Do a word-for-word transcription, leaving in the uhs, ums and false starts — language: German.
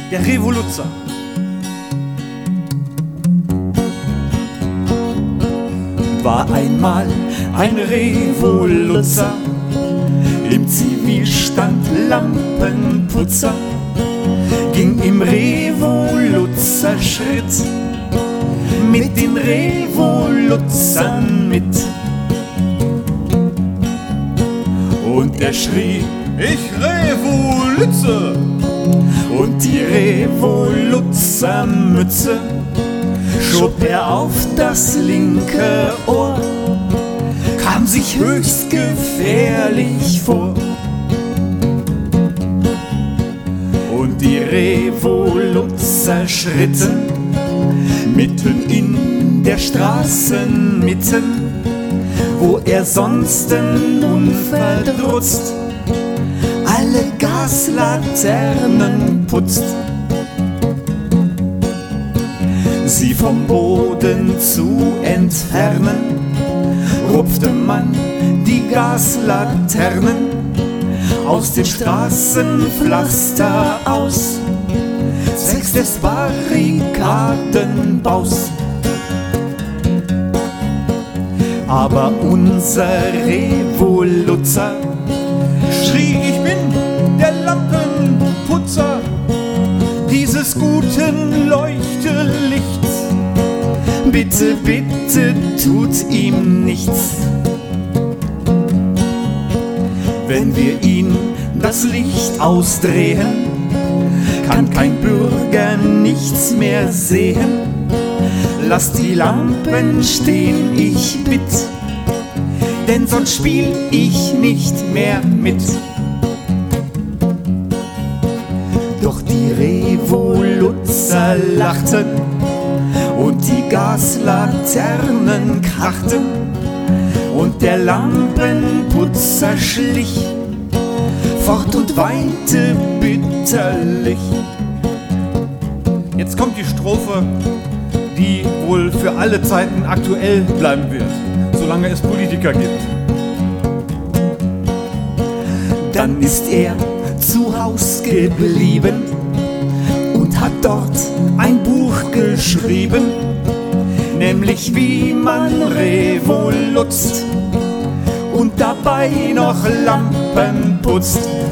der Revoluzzer. War einmal ein Revoluzzer, im Zivilstand Lampenputzer, ging im Revoluzerschritt mit den Revoluzzern mit. Und er schrie: Ich Revolutze! Und die Revoluzzermütze schob er auf das linke Ohr, kam sich höchst gefährlich vor. Und die Revoluzzer schritten mitten in der Straßenmitten, wo er sonst unverdrutzt alle Gaslaternen putzt. Sie vom Boden zu entfernen, rupfte man die Gaslaternen aus den Straßenpflaster aus, zwecks des Barrikadenbaus. Aber unser Revoluzzer Schrie, ich bin der Lampenputzer dieses guten Leuchtelichts. Bitte, bitte tut ihm nichts. Wenn wir ihn das Licht ausdrehen, kann kein Bürger nichts mehr sehen. Lass die Lampen stehen, ich bitt, denn sonst spiel ich nicht mehr mit. Doch die Revoluzzer lachten und die Gaslaternen krachten und der Lampenputzer schlich fort und weinte bitterlich. Jetzt kommt die Strophe, die wohl für alle Zeiten aktuell bleiben wird, solange es Politiker gibt. Dann ist er zu Haus geblieben und hat dort ein Buch geschrieben, nämlich wie man revolutzt und dabei noch Lampen putzt.